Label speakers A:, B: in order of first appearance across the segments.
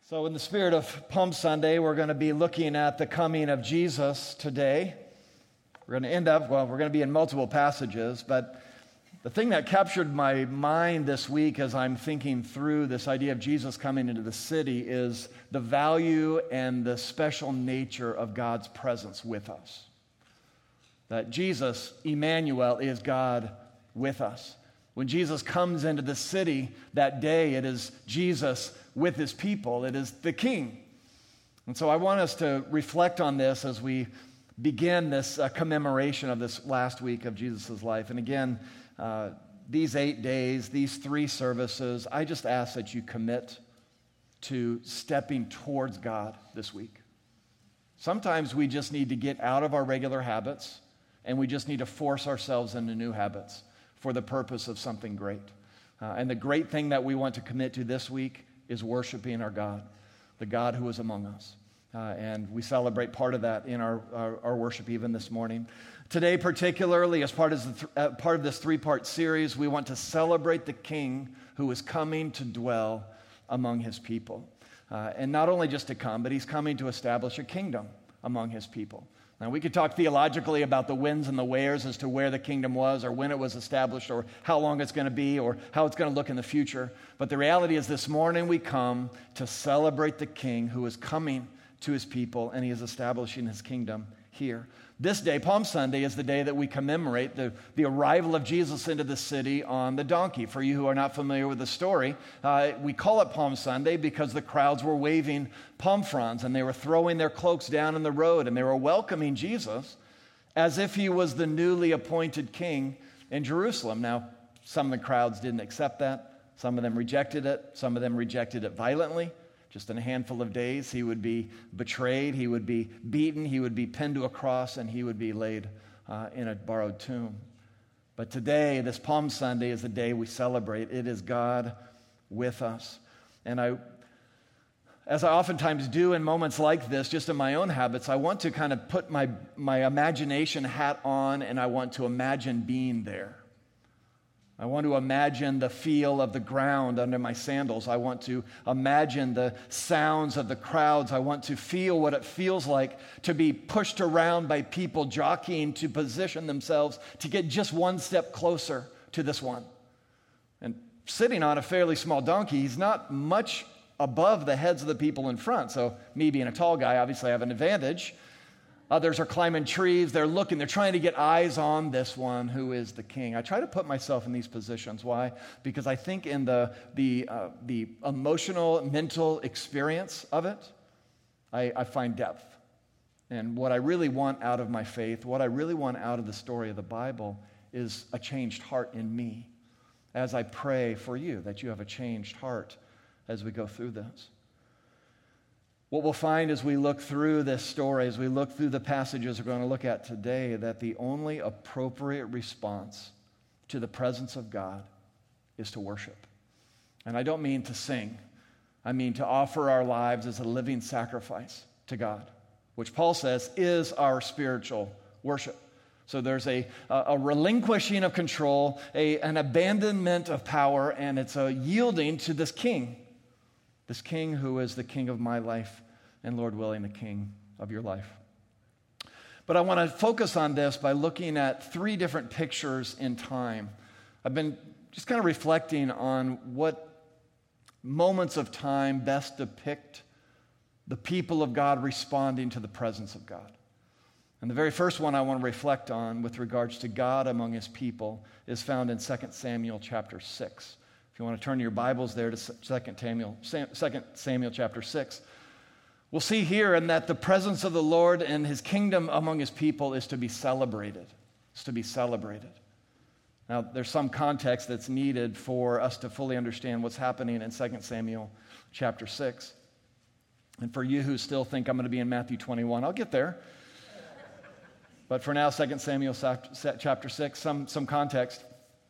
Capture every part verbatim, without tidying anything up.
A: So in the spirit of Palm Sunday, we're going to be looking at the coming of Jesus today. We're going to end up, well, we're going to be in multiple passages, but the thing that captured my mind this week as I'm thinking through this idea of Jesus coming into the city is the value and the special nature of God's presence with us. That Jesus, Emmanuel, is God with us. When Jesus comes into the city that day, it is Jesus with his people. It is the King. And so I want us to reflect on this as we begin this uh, commemoration of this last week of Jesus' life. And again, uh, these eight days, these three services, I just ask that you commit to stepping towards God this week. Sometimes we just need to get out of our regular habits, and we just need to force ourselves into new habits for the purpose of something great. Uh, and the great thing that we want to commit to this week is worshiping our God, the God who is among us. Uh, and we celebrate part of that in our, our, our worship even this morning. Today, particularly, as part of, the th- uh, part of this three-part series, we want to celebrate the King who is coming to dwell among his people. Uh, and not only just to come, but he's coming to establish a kingdom among his people. Now, we could talk theologically about the whens and the wheres as to where the kingdom was or when it was established or how long it's going to be or how it's going to look in the future. But the reality is this morning we come to celebrate the King who is coming to his people, and he is establishing his kingdom here. This day, Palm Sunday, is the day that we commemorate the, the arrival of Jesus into the city on the donkey. For you who are not familiar with the story, uh, we call it Palm Sunday because the crowds were waving palm fronds and they were throwing their cloaks down in the road and they were welcoming Jesus as if he was the newly appointed king in Jerusalem. Now, some of the crowds didn't accept that. Some of them rejected it. Some of them rejected it violently. Just in a handful of days, he would be betrayed, he would be beaten, he would be pinned to a cross, and he would be laid uh, in a borrowed tomb. But today, this Palm Sunday, is the day we celebrate. It is God with us. And I, as I oftentimes do in moments like this, just in my own habits, I want to kind of put my, my imagination hat on, and I want to imagine being there. I want to imagine the feel of the ground under my sandals. I want to imagine the sounds of the crowds. I want to feel what it feels like to be pushed around by people jockeying to position themselves to get just one step closer to this one. And sitting on a fairly small donkey, he's not much above the heads of the people in front. So me being a tall guy, obviously I have an advantage. Others are climbing trees. They're looking. They're trying to get eyes on this one who is the King. I try to put myself in these positions. Why? Because I think in the the uh, the emotional, mental experience of it, I, I find depth. And what I really want out of my faith, what I really want out of the story of the Bible, is a changed heart in me. As I pray for you, that you have a changed heart as we go through this. What we'll find as we look through this story, as we look through the passages we're going to look at today, that the only appropriate response to the presence of God is to worship. And I don't mean to sing. I mean to offer our lives as a living sacrifice to God, which Paul says is our spiritual worship. So there's a, a relinquishing of control, a, an abandonment of power, and it's a yielding to this King. This King who is the King of my life and, Lord willing, the King of your life. But I want to focus on this by looking at three different pictures in time. I've been just kind of reflecting on what moments of time best depict the people of God responding to the presence of God. And the very first one I want to reflect on with regards to God among his people is found in Second Samuel chapter six. If you want to turn your Bibles there to Second Samuel, Second Samuel chapter six, we'll see here in that the presence of the Lord and his kingdom among his people is to be celebrated. It's to be celebrated. Now, there's some context that's needed for us to fully understand what's happening in Second Samuel chapter six. And for you who still think I'm going to be in Matthew twenty-one, I'll get there. But for now, Second Samuel chapter six, some, some context.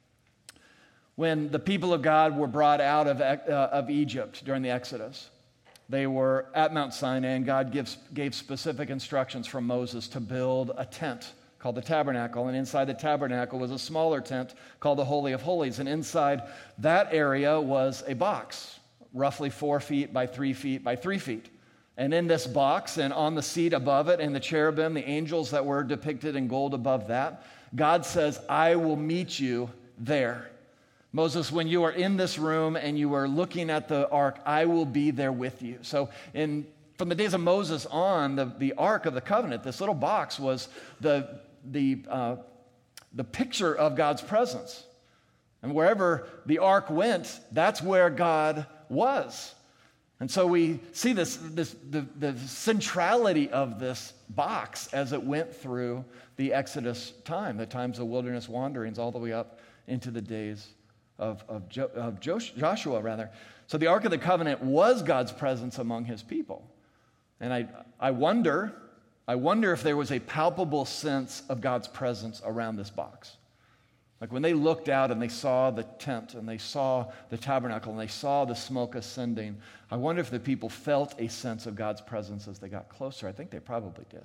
A: When the people of God were brought out of, uh, of Egypt during the Exodus, they were at Mount Sinai, and God gives, gave specific instructions from Moses to build a tent called the tabernacle. And inside the tabernacle was a smaller tent called the Holy of Holies. And inside that area was a box, roughly four feet by three feet by three feet. And in this box and on the seat above it and the cherubim, the angels that were depicted in gold above that, God says, I will meet you there. Moses, when you are in this room and you are looking at the ark, I will be there with you. So in from the days of Moses on, the, the Ark of the Covenant, this little box was the, the, uh, the picture of God's presence. And wherever the ark went, that's where God was. And so we see this, this the, the centrality of this box as it went through the Exodus time, the times of wilderness wanderings, all the way up into the days of, of, jo, of Joshua, rather. So the Ark of the Covenant was God's presence among his people. And I, I wonder, I wonder if there was a palpable sense of God's presence around this box. Like when they looked out and they saw the tent and they saw the tabernacle and they saw the smoke ascending, I wonder if the people felt a sense of God's presence as they got closer. I think they probably did.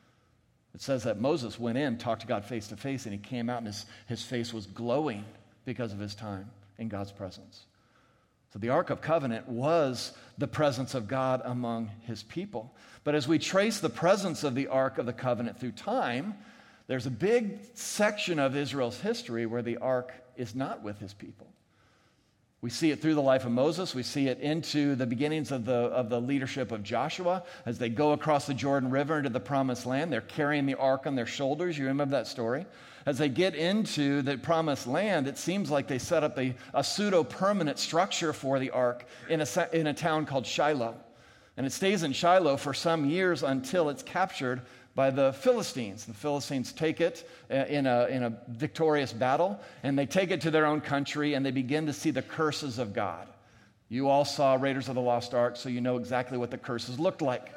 A: It says that Moses went in, talked to God face to face, and he came out and his, his face was glowing because of his time in God's presence. So the Ark of Covenant was the presence of God among his people. But as we trace the presence of the Ark of the Covenant through time, there's a big section of Israel's history where the Ark is not with his people. We see it through the life of Moses. We see it into the beginnings of the, of the leadership of Joshua as they go across the Jordan River into the Promised Land. They're carrying the Ark on their shoulders. You remember that story? As they get into the Promised Land, it seems like they set up a, a pseudo-permanent structure for the Ark in a, in a town called Shiloh. And it stays in Shiloh for some years until it's captured by the Philistines. The Philistines take it in a, in a victorious battle, and they take it to their own country, and they begin to see the curses of God. You all saw Raiders of the Lost Ark, so you know exactly what the curses looked like.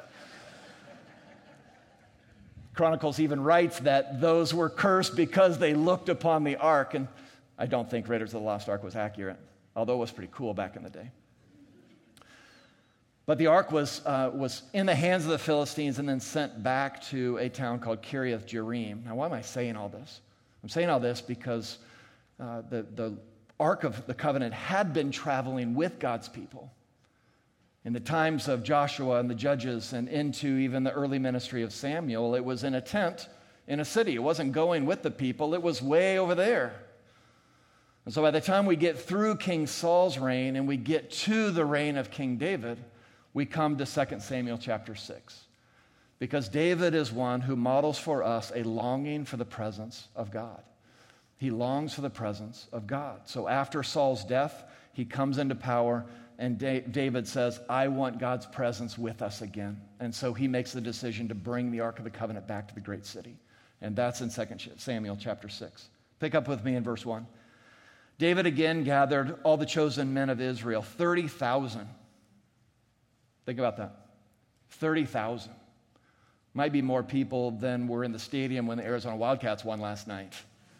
A: Chronicles even writes that those were cursed because they looked upon the ark, and I don't think Raiders of the Lost Ark was accurate, although it was pretty cool back in the day. But the ark was, uh, was in the hands of the Philistines and then sent back to a town called Kiriath Jearim. Now, why am I saying all this? I'm saying all this because uh, the, the Ark of the Covenant had been traveling with God's people in the times of Joshua and the judges and into even the early ministry of Samuel. It was in a tent in a city. It wasn't going with the people. It was way over there. And so by the time we get through King Saul's reign and we get to the reign of King David, we come to Second Samuel chapter six. Because David is one who models for us a longing for the presence of God. He longs for the presence of God. So after Saul's death, he comes into power, and David says, I want God's presence with us again. And so he makes the decision to bring the Ark of the Covenant back to the great city. And that's in Second Samuel chapter six. Pick up with me in verse one. David again gathered all the chosen men of Israel, thirty thousand. Think about that. thirty thousand. Might be more people than were in the stadium when the Arizona Wildcats won last night.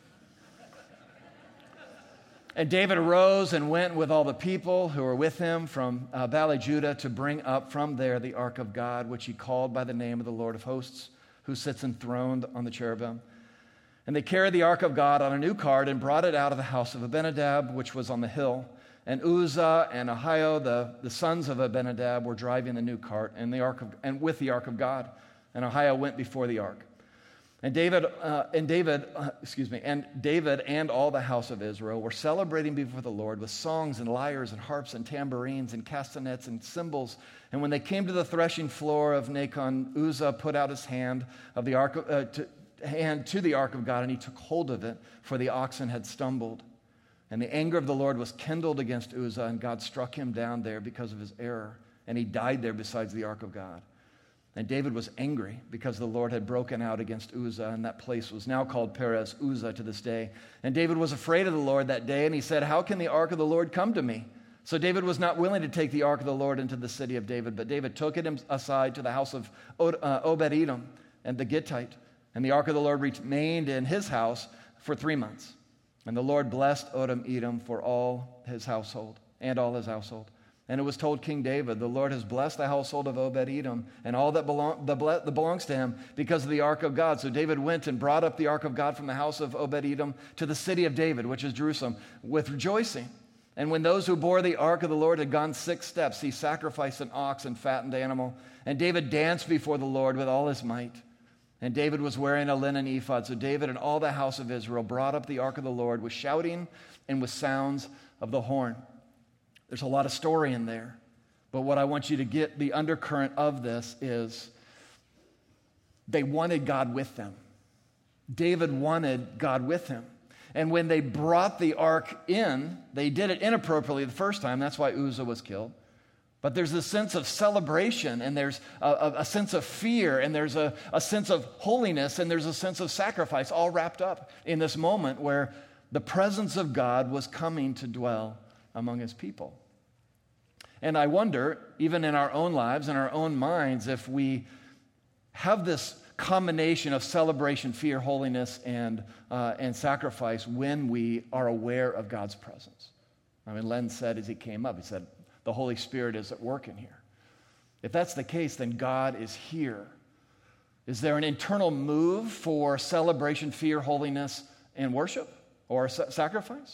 A: And David arose and went with all the people who were with him from uh, Valley Judah to bring up from there the ark of God, which he called by the name of the Lord of hosts, who sits enthroned on the cherubim. And they carried the ark of God on a new cart and brought it out of the house of Abinadab, which was on the hill. And Uzzah and Ahio, the, the sons of Abinadab, were driving the new cart and the ark of, and with the ark of God. And Ahio went before the ark. And David, uh, and David, uh, excuse me, and David and all the house of Israel were celebrating before the Lord with songs and lyres and harps and tambourines and castanets and cymbals. And when they came to the threshing floor of Nacon, Uzzah put out his hand of the ark, uh, to, hand to the ark of God, and he took hold of it, for the oxen had stumbled. And the anger of the Lord was kindled against Uzzah, and God struck him down there because of his error, and he died there beside the ark of God. And David was angry because the Lord had broken out against Uzzah, and that place was now called Perez Uzzah to this day. And David was afraid of the Lord that day, and he said, how can the ark of the Lord come to me? So David was not willing to take the ark of the Lord into the city of David, but David took it aside to the house of Obed-Edom and the Gittite, and the ark of the Lord remained in his house for three months. And the Lord blessed Obed-Edom for all his household and all his household. And it was told King David, the Lord has blessed the household of Obed-Edom and all that, belong, the, that belongs to him because of the ark of God. So David went and brought up the ark of God from the house of Obed-Edom to the city of David, which is Jerusalem, with rejoicing. And when those who bore the ark of the Lord had gone six steps, he sacrificed an ox and fattened animal. And David danced before the Lord with all his might. And David was wearing a linen ephod. So David and all the house of Israel brought up the ark of the Lord with shouting and with sounds of the horn. There's a lot of story in there. But what I want you to get, the undercurrent of this is they wanted God with them. David wanted God with him. And when they brought the ark in, they did it inappropriately the first time. That's why Uzzah was killed. But there's a sense of celebration, and there's a, a, a sense of fear, and there's a, a sense of holiness, and there's a sense of sacrifice, all wrapped up in this moment where the presence of God was coming to dwell among his people. And I wonder, even in our own lives, in our own minds, if we have this combination of celebration, fear, holiness, and, uh, and sacrifice when we are aware of God's presence. I mean, Len said as he came up, he said, the Holy Spirit is at work in here. If that's the case, then God is here. Is there an internal move for celebration, fear, holiness, and worship or sa- sacrifice?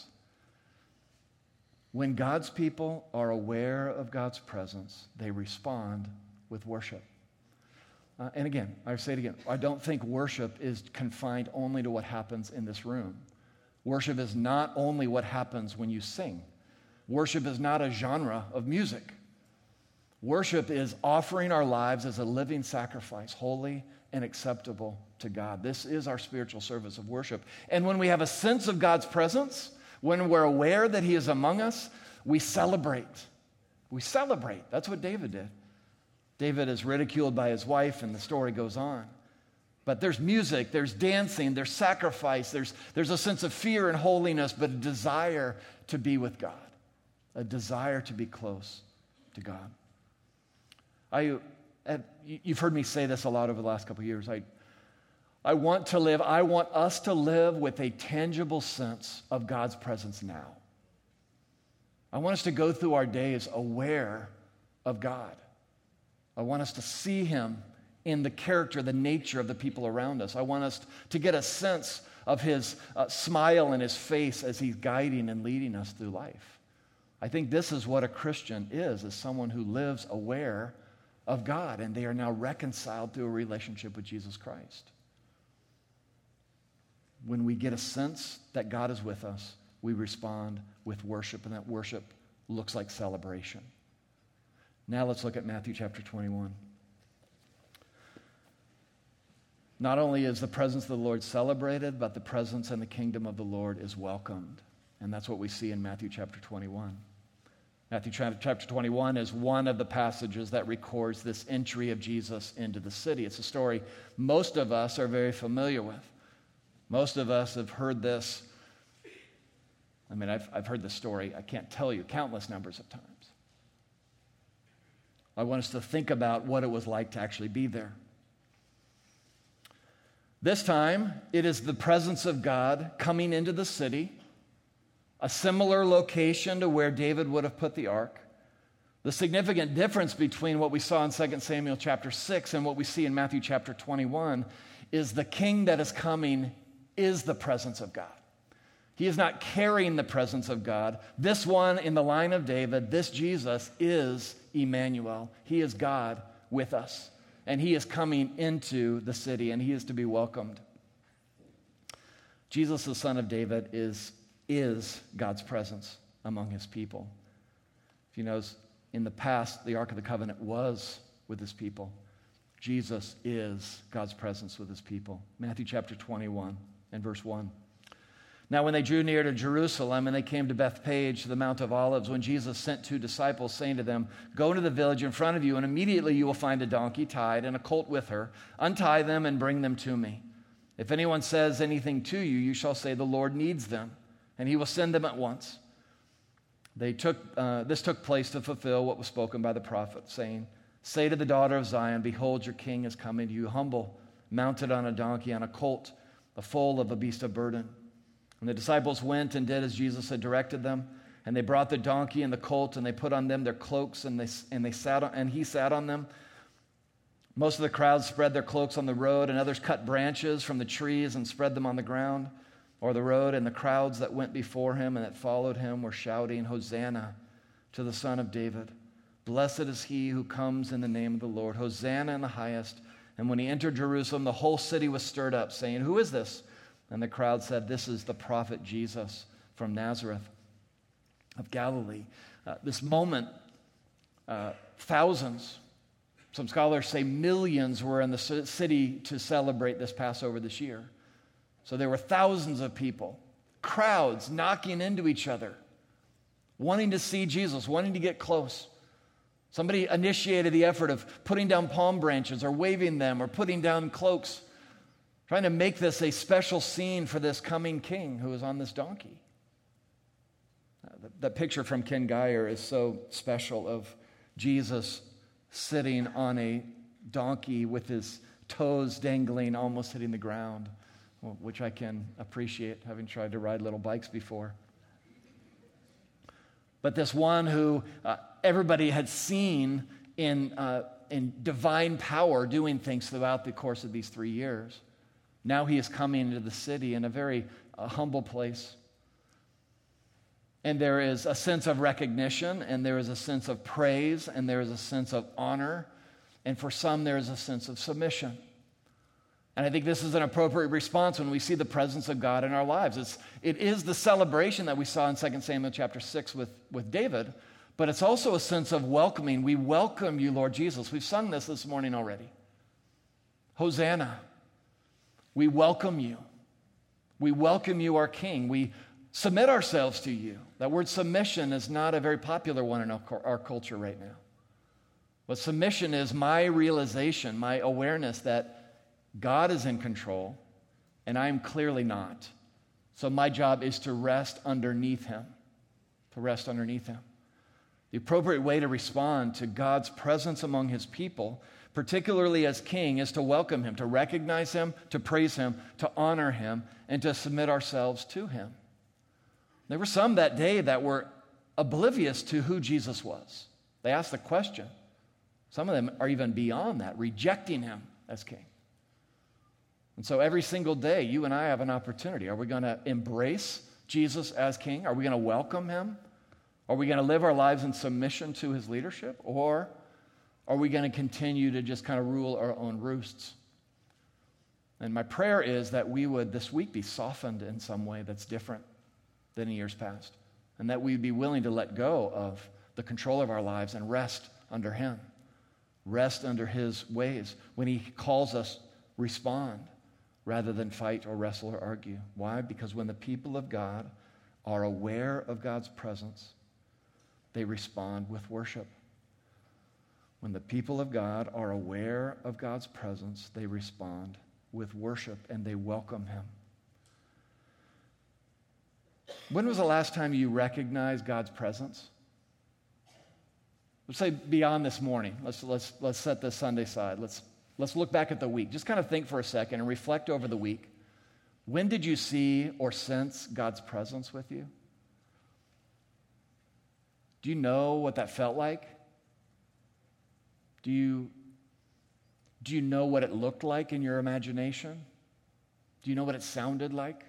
A: When God's people are aware of God's presence, they respond with worship. Uh, and again, I say it again, I don't think worship is confined only to what happens in this room. Worship is not only what happens when you sing. Worship is not a genre of music. Worship is offering our lives as a living sacrifice, holy and acceptable to God. This is our spiritual service of worship. And when we have a sense of God's presence, when we're aware that he is among us, we celebrate. We celebrate. That's what David did. David is ridiculed by his wife, and the story goes on. But there's music, there's dancing, there's sacrifice, there's, there's a sense of fear and holiness, but a desire to be with God, a desire to be close to God. I, you've heard me say this a lot over the last couple of years. I, I want to live, I want us to live with a tangible sense of God's presence now. I want us to go through our days aware of God. I want us to see him in the character, the nature of the people around us. I want us to get a sense of his uh, smile in his face as he's guiding and leading us through life. I think this is what a Christian is, is someone who lives aware of God, and they are now reconciled through a relationship with Jesus Christ. When we get a sense that God is with us, we respond with worship, and that worship looks like celebration. Now let's look at Matthew chapter twenty-one. Not only is the presence of the Lord celebrated, but the presence and the kingdom of the Lord is welcomed. And that's what we see in Matthew chapter twenty-one. Matthew chapter twenty-one is one of the passages that records this entry of Jesus into the city. It's a story most of us are very familiar with. Most of us have heard this. I mean, I've, I've heard this story, I can't tell you, countless numbers of times. I want us to think about what it was like to actually be there. This time, it is the presence of God coming into the city, a similar location to where David would have put the ark. The significant difference between what we saw in Second Samuel chapter six and what we see in Matthew chapter twenty-one is the king that is coming is the presence of God. He is not carrying the presence of God. This one in the line of David, this Jesus, is Emmanuel. He is God with us. And he is coming into the city, and he is to be welcomed. Jesus, the son of David, is, is God's presence among his people. If you notice, in the past, the Ark of the Covenant was with his people. Jesus is God's presence with his people. Matthew chapter twenty-one and verse one. Now when they drew near to Jerusalem and they came to Bethphage, to the Mount of Olives, when Jesus sent two disciples, saying to them, "Go into the village in front of you, and immediately you will find a donkey tied and a colt with her. Untie them and bring them to me. If anyone says anything to you, you shall say, 'The Lord needs them,' and he will send them at once." They took, uh, this took place to fulfill what was spoken by the prophet, saying, "Say to the daughter of Zion, behold, your king is coming to you, humble, mounted on a donkey, on a colt, the foal of a beast of burden." And the disciples went and did as Jesus had directed them. And they brought the donkey and the colt, and they put on them their cloaks, and they and they sat on, and he sat on them. Most of the crowd spread their cloaks on the road, and others cut branches from the trees and spread them on the ground. or the road, and the crowds that went before him and that followed him were shouting, Hosanna to the Son of David. Blessed is he who comes in the name of the Lord. Hosanna in the highest. And when he entered Jerusalem, the whole city was stirred up, saying, Who is this? And the crowd said, This is the prophet Jesus from Nazareth of Galilee. Uh, this moment, uh, thousands, some scholars say millions, were in the city to celebrate this Passover this year. So there were thousands of people, crowds knocking into each other, wanting to see Jesus, wanting to get close. Somebody initiated the effort of putting down palm branches or waving them or putting down cloaks, trying to make this a special scene for this coming king who is on this donkey. Uh, that picture from Ken Geyer is so special of Jesus sitting on a donkey with his toes dangling, almost hitting the ground, which I can appreciate, having tried to ride little bikes before. But this one who uh, everybody had seen in, uh, in divine power doing things throughout the course of these three years, now he is coming into the city in a very uh, humble place. And there is a sense of recognition, and there is a sense of praise, and there is a sense of honor, and for some there is a sense of submission. And I think this is an appropriate response when we see the presence of God in our lives. It's, it is the celebration that we saw in Second Samuel chapter six with, with David, but it's also a sense of welcoming. We welcome you, Lord Jesus. We've sung this this morning already. Hosanna. We welcome you. We welcome you, our King. We submit ourselves to you. That word submission is not a very popular one in our, our culture right now. But submission is my realization, my awareness that God is in control, and I am clearly not. So my job is to rest underneath him, to rest underneath him. The appropriate way to respond to God's presence among his people, particularly as king, is to welcome him, to recognize him, to praise him, to honor him, and to submit ourselves to him. There were some that day that were oblivious to who Jesus was. They asked the question. Some of them are even beyond that, rejecting him as king. And so every single day, you and I have an opportunity. Are we going to embrace Jesus as king? Are we going to welcome him? Are we going to live our lives in submission to his leadership? Or are we going to continue to just kind of rule our own roosts? And my prayer is that we would this week be softened in some way that's different than in years past, and that we'd be willing to let go of the control of our lives and rest under him, rest under his ways. When he calls us, respond rather than fight or wrestle or argue. Why? Because when the people of God are aware of God's presence, they respond with worship. When the people of God are aware of God's presence, they respond with worship and they welcome him. When was the last time you recognized God's presence? Let's say beyond this morning. Let's, let's, let's set this Sunday aside. Let's, let's look back at the week. Just kind of think for a second and reflect over the week. When did you see or sense God's presence with you? Do you know what that felt like? Do you, do you know what it looked like in your imagination? Do you know what it sounded like?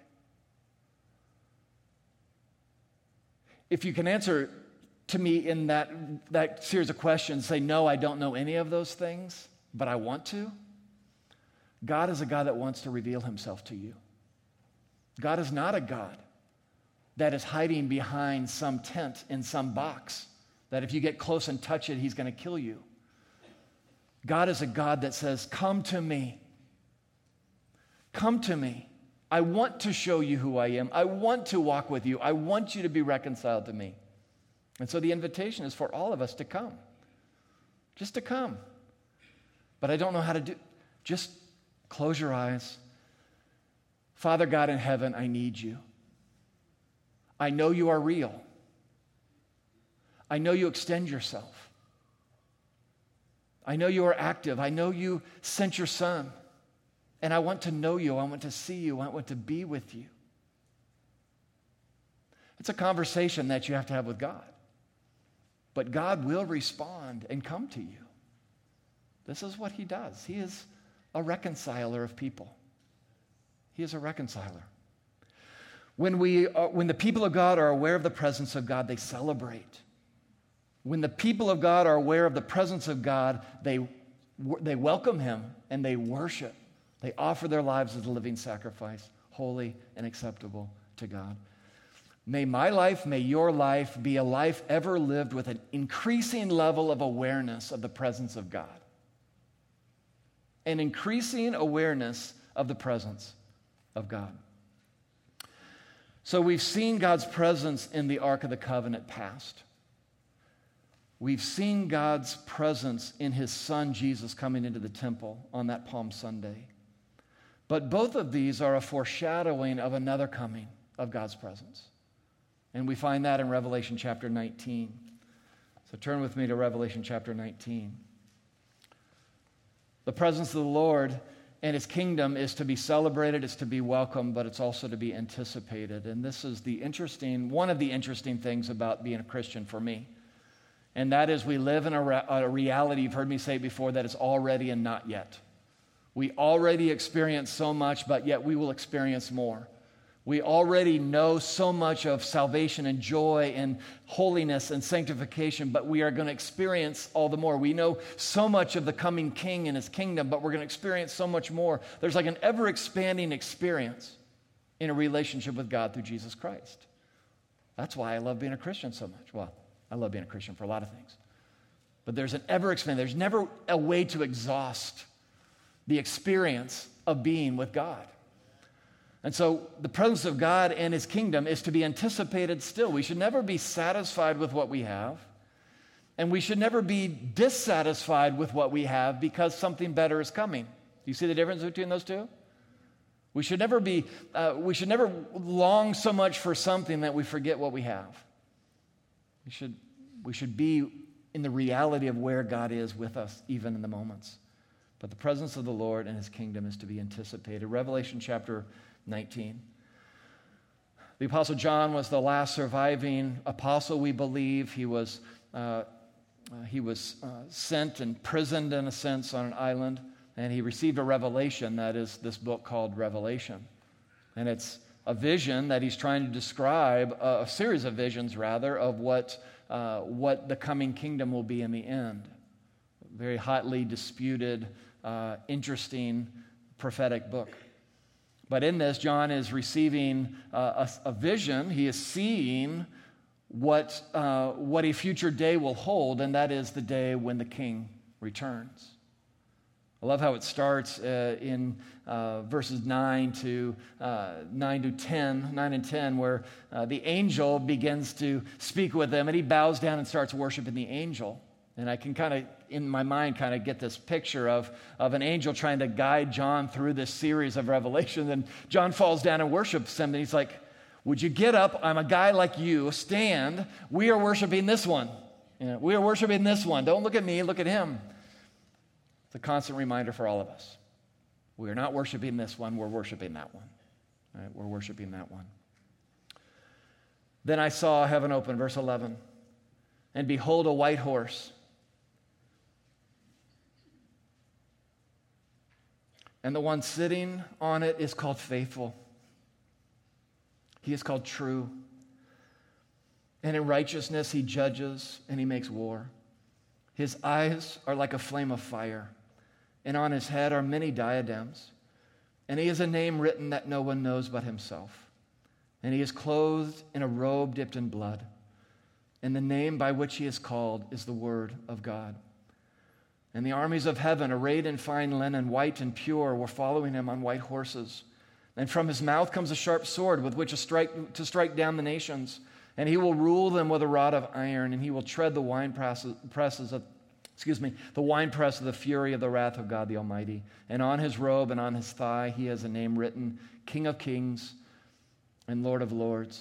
A: If you can answer to me in that, that series of questions, say, no, I don't know any of those things, but I want to. God is a God that wants to reveal himself to you. God is not a God that is hiding behind some tent in some box, that if you get close and touch it, he's going to kill you. God is a God that says, come to me. Come to me. I want to show you who I am. I want to walk with you. I want you to be reconciled to me. And so the invitation is for all of us to come. Just to come. But I don't know how to do. Just close your eyes. Father God in heaven, I need you. I know you are real. I know you extend yourself. I know you are active. I know you sent your son. And I want to know you. I want to see you. I want to be with you. It's a conversation that you have to have with God. But God will respond and come to you. This is what he does. He is a reconciler of people. He is a reconciler. When, we are, when the people of God are aware of the presence of God, they celebrate. When the people of God are aware of the presence of God, they, they welcome him and they worship. They offer their lives as a living sacrifice, holy and acceptable to God. May my life, may your life be a life ever lived with an increasing level of awareness of the presence of God. An increasing awareness of the presence of God. So we've seen God's presence in the Ark of the Covenant past. We've seen God's presence in his son Jesus coming into the temple on that Palm Sunday. But both of these are a foreshadowing of another coming of God's presence. And we find that in Revelation chapter nineteen. So turn with me to Revelation chapter nineteen. The presence of the Lord and his kingdom is to be celebrated, it's to be welcomed, but it's also to be anticipated. And this is the interesting, one of the interesting things about being a Christian for me. And that is we live in a, re- a reality, you've heard me say it before, that is already and not yet. We already experience so much, but yet we will experience more. We already know so much of salvation and joy and holiness and sanctification, but we are going to experience all the more. We know so much of the coming king and his kingdom, but we're going to experience so much more. There's like an ever-expanding experience in a relationship with God through Jesus Christ. That's why I love being a Christian so much. Well, I love being a Christian for a lot of things. But there's an ever-expanding, there's never a way to exhaust the experience of being with God. And so the presence of God and his kingdom is to be anticipated still. We should never be satisfied with what we have, and we should never be dissatisfied with what we have because something better is coming. Do you see the difference between those two? We should never be, uh, we should never long so much for something that we forget what we have. We should, we should be in the reality of where God is with us, even in the moments. But the presence of the Lord and his kingdom is to be anticipated. Revelation chapter nineteen. The Apostle John was the last surviving apostle, we believe. He was, uh, uh, he was uh, sent and imprisoned, in a sense, on an island, and he received a revelation, that is this book called Revelation. And it's a vision that he's trying to describe, uh, a series of visions, rather, of what, uh, what the coming kingdom will be in the end. Very hotly disputed, uh, interesting, prophetic book. But in this, John is receiving uh, a, a vision. He is seeing what, uh, what a future day will hold, and that is the day when the king returns. I love how it starts uh, in uh, verses nine to uh, nine to ten, nine and ten, where uh, the angel begins to speak with them, and he bows down and starts worshiping the angel. And I can kind of, in my mind, kind of get this picture of, of an angel trying to guide John through this series of revelations. And John falls down and worships him. And he's like, would you get up? I'm a guy like you. Stand. We are worshiping this one. You know, we are worshiping this one. Don't look at me. Look at him. It's a constant reminder for all of us. We are not worshiping this one. We're worshiping that one. All right, we're worshiping that one. Then I saw heaven open, verse eleven. And behold, a white horse. And the one sitting on it is called Faithful. He is called True. And in righteousness he judges and he makes war. His eyes are like a flame of fire, and on his head are many diadems. And he has a name written that no one knows but himself. And he is clothed in a robe dipped in blood. And the name by which he is called is the Word of God. And the armies of heaven, arrayed in fine linen, white and pure, were following him on white horses. And from his mouth comes a sharp sword with which to strike, to strike down the nations. And he will rule them with a rod of iron, and he will tread the wine presses, presses of, excuse me, the winepress of the fury of the wrath of God the Almighty. And on his robe and on his thigh he has a name written, King of Kings and Lord of Lords.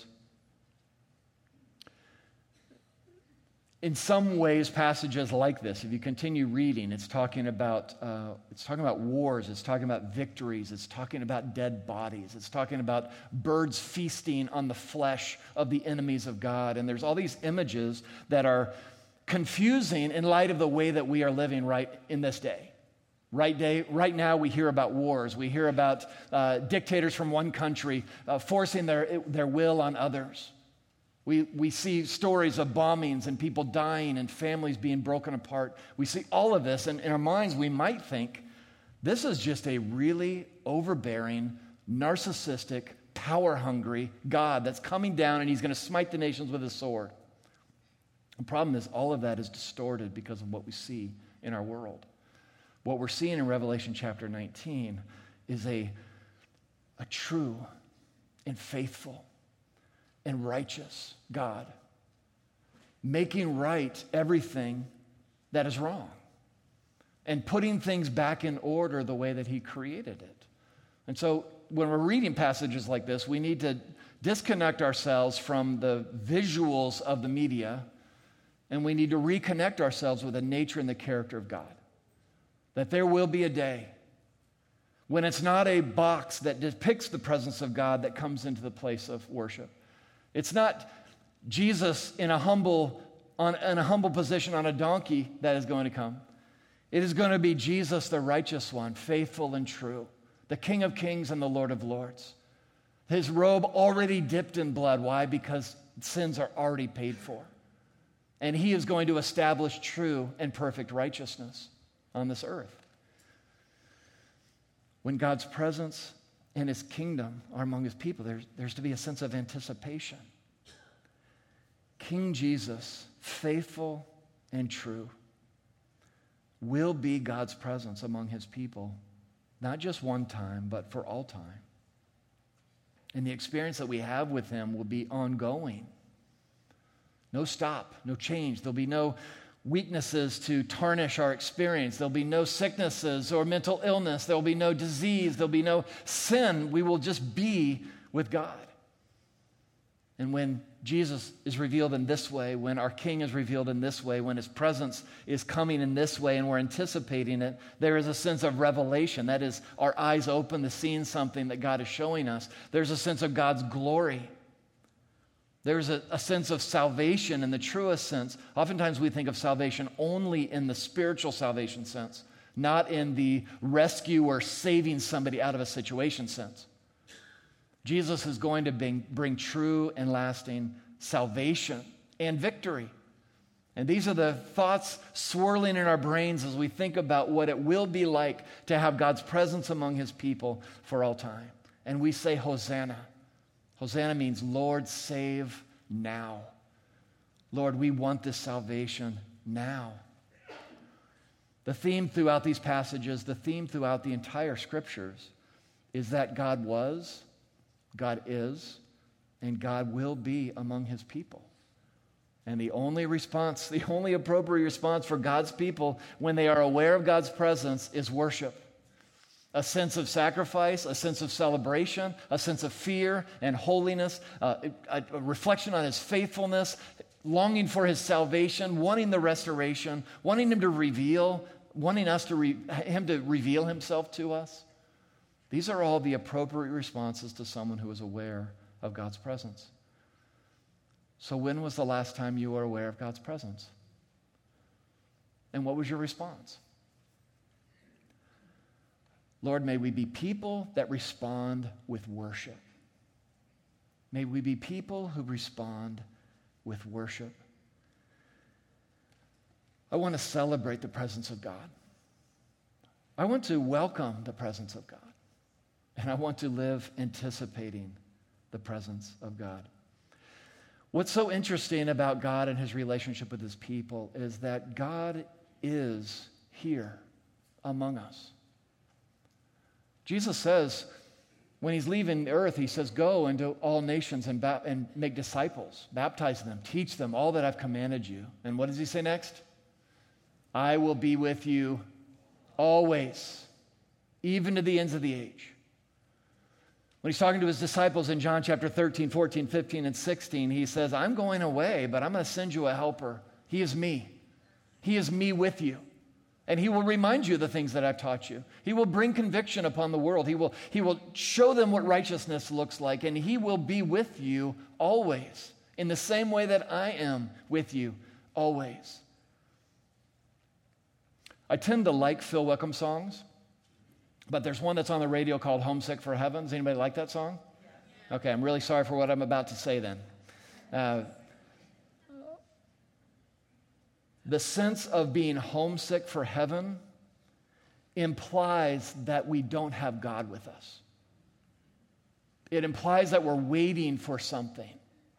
A: In some ways, passages like this, if you continue reading, it's talking about uh, it's talking about wars, it's talking about victories, it's talking about dead bodies, it's talking about birds feasting on the flesh of the enemies of God. And there's all these images that are confusing in light of the way that we are living right in this day. Right, day, right now, we hear about wars. We hear about uh, dictators from one country uh, forcing their, their will on others. We, we see stories of bombings and people dying and families being broken apart. We see all of this, and in our minds, we might think this is just a really overbearing, narcissistic, power-hungry God that's coming down and he's going to smite the nations with his sword. The problem is all of that is distorted because of what we see in our world. What we're seeing in Revelation chapter nineteen is a, a true and faithful and righteous God making right everything that is wrong and putting things back in order the way that he created it. And so when we're reading passages like this, we need to disconnect ourselves from the visuals of the media, and we need to reconnect ourselves with the nature and the character of God. That there will be a day when it's not a box that depicts the presence of God that comes into the place of worship. It's not Jesus in a humble, on, in a humble position on a donkey that is going to come. It is going to be Jesus, the righteous one, faithful and true, the King of kings and the Lord of lords. His robe already dipped in blood. Why? Because sins are already paid for. And he is going to establish true and perfect righteousness on this earth. When God's presence and his kingdom are among his people, there's, there's to be a sense of anticipation. King Jesus, faithful and true, will be God's presence among his people, not just one time, but for all time. And the experience that we have with him will be ongoing. No stop, no change. There'll be no weaknesses to tarnish our experience. There'll be no sicknesses or mental illness. There'll be no disease. There'll be no sin. We will just be with God. And when Jesus is revealed in this way, when our King is revealed in this way, when his presence is coming in this way and we're anticipating it, there is a sense of revelation. That is, our eyes open to seeing something that God is showing us. There's a sense of God's glory. There's a, a sense of salvation in the truest sense. Oftentimes we think of salvation only in the spiritual salvation sense, not in the rescue or saving somebody out of a situation sense. Jesus is going to bring, bring true and lasting salvation and victory. And these are the thoughts swirling in our brains as we think about what it will be like to have God's presence among his people for all time. And we say, Hosanna. Hosanna means, Lord, save now. Lord, we want this salvation now. The theme throughout these passages, the theme throughout the entire scriptures, is that God was, God is, and God will be among his people. And the only response, the only appropriate response for God's people when they are aware of God's presence is worship. A sense of sacrifice, a sense of celebration, a sense of fear and holiness, uh, a, a reflection on his faithfulness, longing for his salvation, wanting the restoration, wanting him to reveal, wanting us to re- him to reveal himself to us. These are all the appropriate responses to someone who is aware of God's presence. So when was the last time you were aware of God's presence? And what was your response? Lord, may we be people that respond with worship. May we be people who respond with worship. I want to celebrate the presence of God. I want to welcome the presence of God. And I want to live anticipating the presence of God. What's so interesting about God and his relationship with his people is that God is here among us. Jesus says, when he's leaving the earth, he says, go into all nations and, ba- and make disciples, baptize them, teach them all that I've commanded you. And what does he say next? I will be with you always, even to the ends of the age. When he's talking to his disciples in John chapter thirteen, fourteen, fifteen, and sixteen, he says, I'm going away, but I'm going to send you a helper. He is me. He is me with you. And he will remind you of the things that I've taught you. He will bring conviction upon the world. He will, he will show them what righteousness looks like, and he will be with you always, in the same way that I am with you always. I tend to like Phil Wickham songs, but there's one that's on the radio called Homesick for Heaven. Does anybody like that song? Okay, I'm really sorry for what I'm about to say then. Uh, the sense of being homesick for heaven implies that we don't have God with us. It implies that we're waiting for something.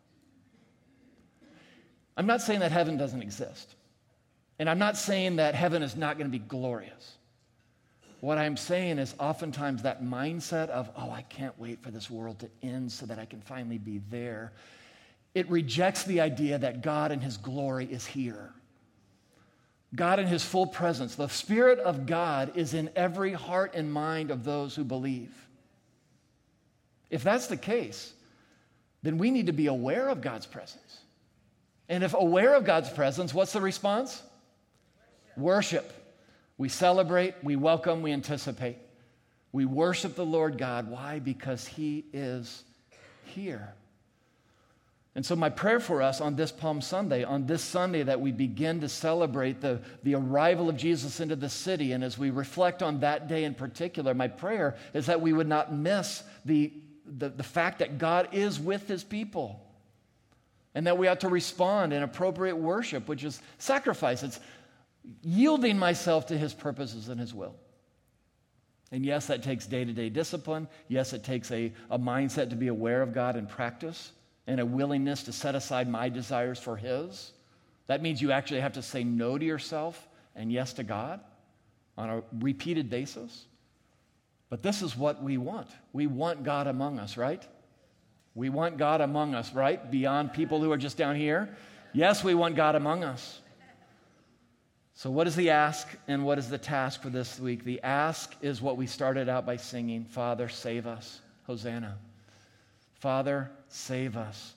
A: I'm not saying that heaven doesn't exist. And I'm not saying that heaven is not going to be glorious. What I'm saying is oftentimes that mindset of, oh, I can't wait for this world to end so that I can finally be there, it rejects the idea that God in his glory is here. God in his full presence. The Spirit of God is in every heart and mind of those who believe. If that's the case, then we need to be aware of God's presence. And if aware of God's presence, what's the response? Worship. We celebrate, we welcome, we anticipate. We worship the Lord God. Why? Because he is here. And so my prayer for us on this Palm Sunday, on this Sunday that we begin to celebrate the, the arrival of Jesus into the city, and as we reflect on that day in particular, my prayer is that we would not miss the, the, the fact that God is with his people. And that we ought to respond in appropriate worship, which is sacrifice. It's yielding myself to his purposes and his will. And yes, that takes day-to-day discipline. Yes, it takes a, a mindset to be aware of God and practice, and a willingness to set aside my desires for his. That means you actually have to say no to yourself and yes to God on a repeated basis. But this is what we want. We want God among us, right? We want God among us, right? Beyond people who are just down here. Yes, we want God among us. So what is the ask and what is the task for this week? The ask is what we started out by singing, Father, save us. Hosanna. Father, save us.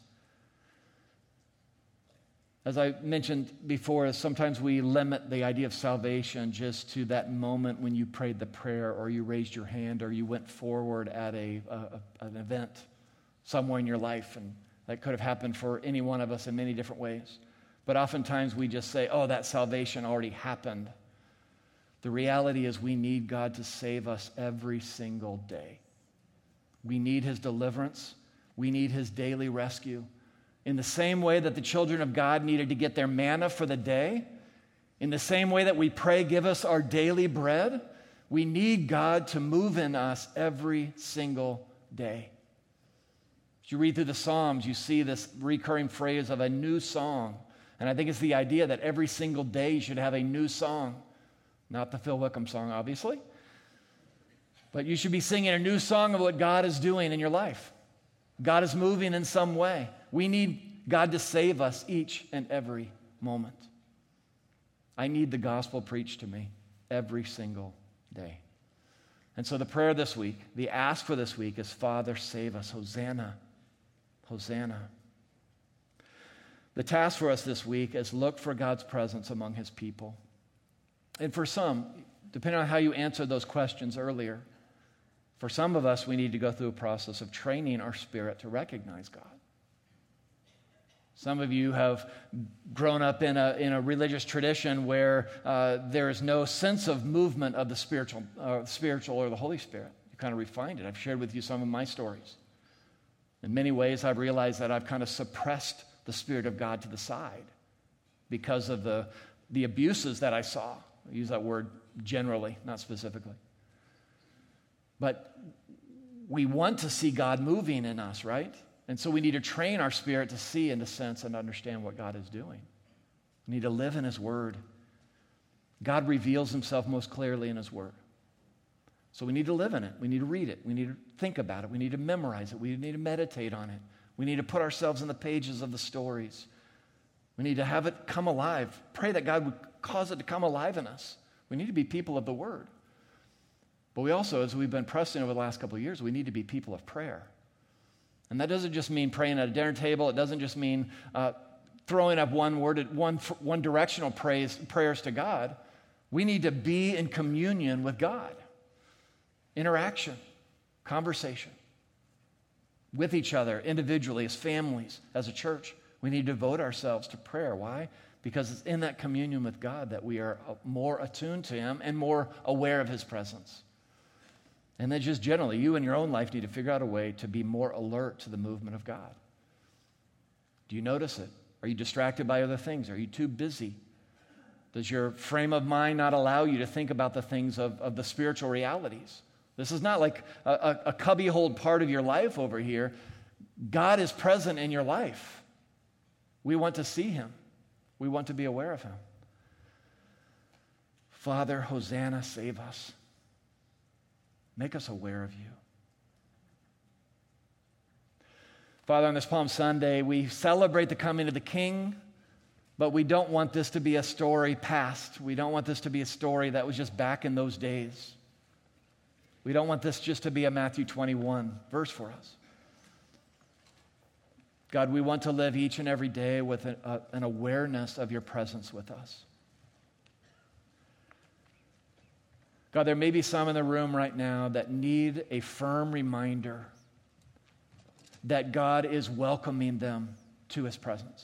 A: As I mentioned before, sometimes we limit the idea of salvation just to that moment when you prayed the prayer or you raised your hand or you went forward at a, a, an event somewhere in your life. And that could have happened for any one of us in many different ways. But oftentimes we just say, oh, that salvation already happened. The reality is we need God to save us every single day. We need his deliverance. We need his daily rescue. In the same way that the children of God needed to get their manna for the day, in the same way that we pray, give us our daily bread, we need God to move in us every single day. As you read through the Psalms, you see this recurring phrase of a new song. And I think it's the idea that every single day you should have a new song. Not the Phil Wickham song, obviously. But you should be singing a new song of what God is doing in your life. God is moving in some way. We need God to save us each and every moment. I need the gospel preached to me every single day. And so the prayer this week, the ask for this week is, Father, save us. Hosanna. Hosanna. The task for us this week is look for God's presence among his people. And for some, depending on how you answered those questions earlier, for some of us, we need to go through a process of training our spirit to recognize God. Some of you have grown up in a, in a religious tradition where uh, there is no sense of movement of the spiritual, uh, spiritual or the Holy Spirit. You kind of refined it. I've shared with you some of my stories. In many ways, I've realized that I've kind of suppressed the Spirit of God to the side because of the, the abuses that I saw. I use that word generally, not specifically. But we want to see God moving in us, right? And so we need to train our spirit to see and to sense and understand what God is doing. We need to live in his word. God reveals himself most clearly in his word. So we need to live in it. We need to read it. We need to think about it. We need to memorize it. We need to meditate on it. We need to put ourselves in the pages of the stories. We need to have it come alive. Pray that God would cause it to come alive in us. We need to be people of the word. But we also, as we've been pressing over the last couple of years, we need to be people of prayer. And that doesn't just mean praying at a dinner table. It doesn't just mean uh, throwing up one worded, one, one directional praise, prayers to God. We need to be in communion with God. Interaction, conversation with each other, individually, as families, as a church. We need to devote ourselves to prayer. Why? because it's in that communion with God that we are more attuned to him and more aware of his presence. And then just generally, you in your own life need to figure out a way to be more alert to the movement of God. Do you notice it? Are you distracted by other things? Are you too busy? Does your frame of mind not allow you to think about the things of, of the spiritual realities? This is not like a, a, a cubbyhole part of your life over here. God is present in your life. We want to see him. We want to be aware of him. Father, Hosanna, save us. Make us aware of you. Father, on this Palm Sunday, we celebrate the coming of the King, but we don't want this to be a story past. We don't want this to be a story that was just back in those days. We don't want this just to be a Matthew twenty-one verse for us. God, we want to live each and every day with an, uh, an awareness of your presence with us. God, there may be some in the room right now that need a firm reminder that God is welcoming them to his presence.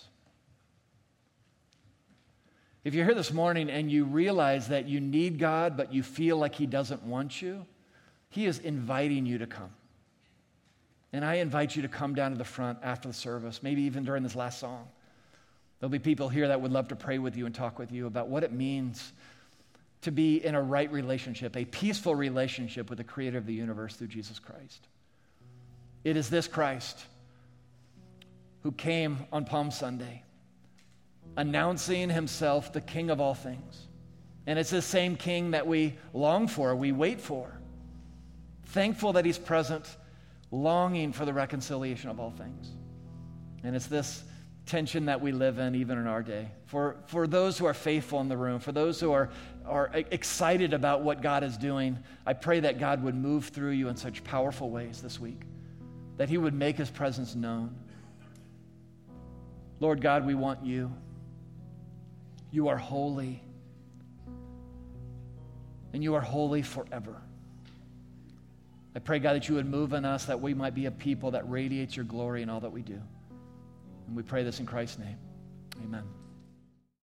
A: If you're here this morning and you realize that you need God, but you feel like he doesn't want you, he is inviting you to come. And I invite you to come down to the front after the service, maybe even during this last song. There'll be people here that would love to pray with you and talk with you about what it means to be in a right relationship, a peaceful relationship with the creator of the universe through Jesus Christ. It is this Christ who came on Palm Sunday, announcing himself the King of all things. And it's the same King that we long for, we wait for. Thankful that he's present, longing for the reconciliation of all things. And it's this tension that we live in even in our day. For, for those who are faithful in the room, for those who are, are excited about what God is doing, I pray that God would move through you in such powerful ways this week, that he would make his presence known. Lord God, we want you. You are holy, and you are holy forever. I pray, God, that you would move in us, that we might be a people that radiates your glory in all that we do. And we pray this in Christ's name. Amen.